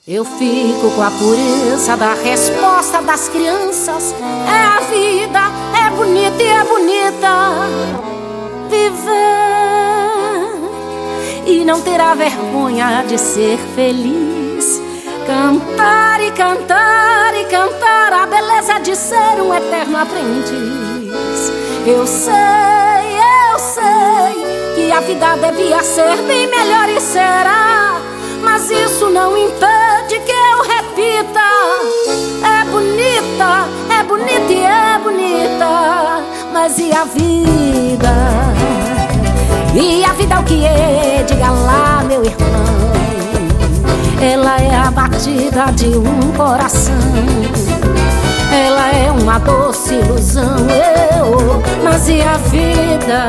Eu fico com a pureza da resposta das crianças. É a vida, é bonita e é bonita viver e não terá vergonha de ser feliz. Cantar e cantar e cantar a beleza de ser um eterno aprendiz. Eu sei que a vida devia ser bem melhor e será, mas isso não impede que eu repita. É bonita e é bonita, mas e a vida? E a vida é o que é? Diga lá, meu irmão. Ela é a batida de um coração, ela é uma doce ilusão, mas e a vida?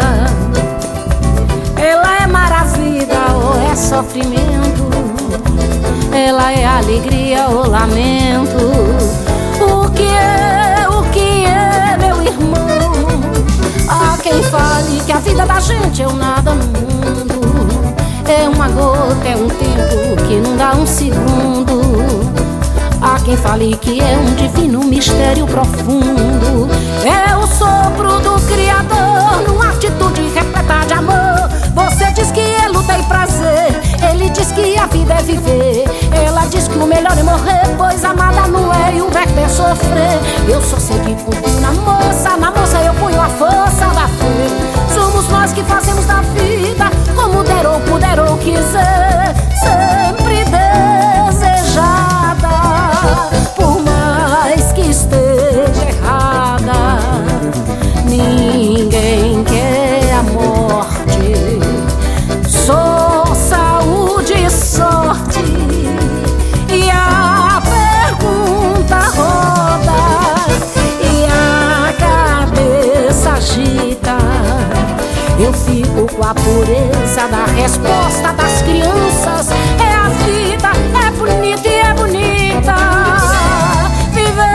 Ela é maravilha ou é sofrimento? Ela é alegria ou lamento? O que é, meu irmão? Há quem fale que a vida da gente é um nada no mundo, é uma gota, é um tempo que não dá um segundo. Há quem fale que é um divino mistério profundo, é o sopro do Criador numa atitude repleta de amor. Você diz que é luta e prazer, ele diz que a vida é viver. Ela diz que o melhor é morrer, pois amada não é e o verbo é sofrer. Eu só sei que confio na moça eu ponho a força da fé. Somos nós que fazemos da vida como der ou puder ou quiser, sempre desejada, por mais que esteja errada. Ninguém quer a morte, só saúde e sorte. E a pergunta roda e a cabeça agita. Eu fico com a pureza da resposta das crianças. É a vida, é bonita e é bonita viver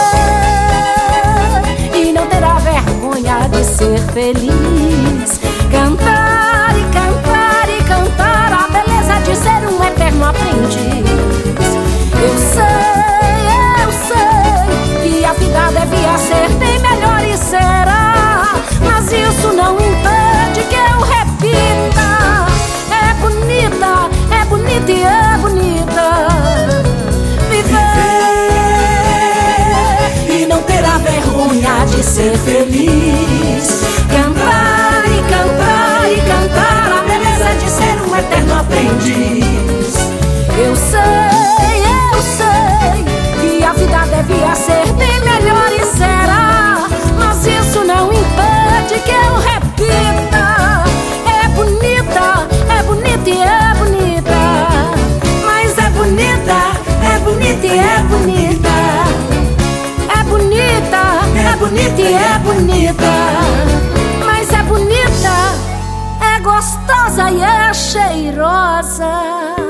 e não terá vergonha de ser feliz. Cantar e cantar e cantar a beleza de ser um eterno aprendiz. Eu sei que a vida devia ser bem melhor e será, mas isso não impede que eu repita. É bonita e é bonita viver e não terá vergonha de ser feliz. Cantar e cantar e cantar a beleza de ser um eterno aprendiz. Eu sei que a vida devia ser bem melhor e será, mas isso não impede que eu repita. É bonita e é bonita, mas é bonita e é bonita. É bonita e é bonita, mas é bonita, é gostosa e é cheirosa.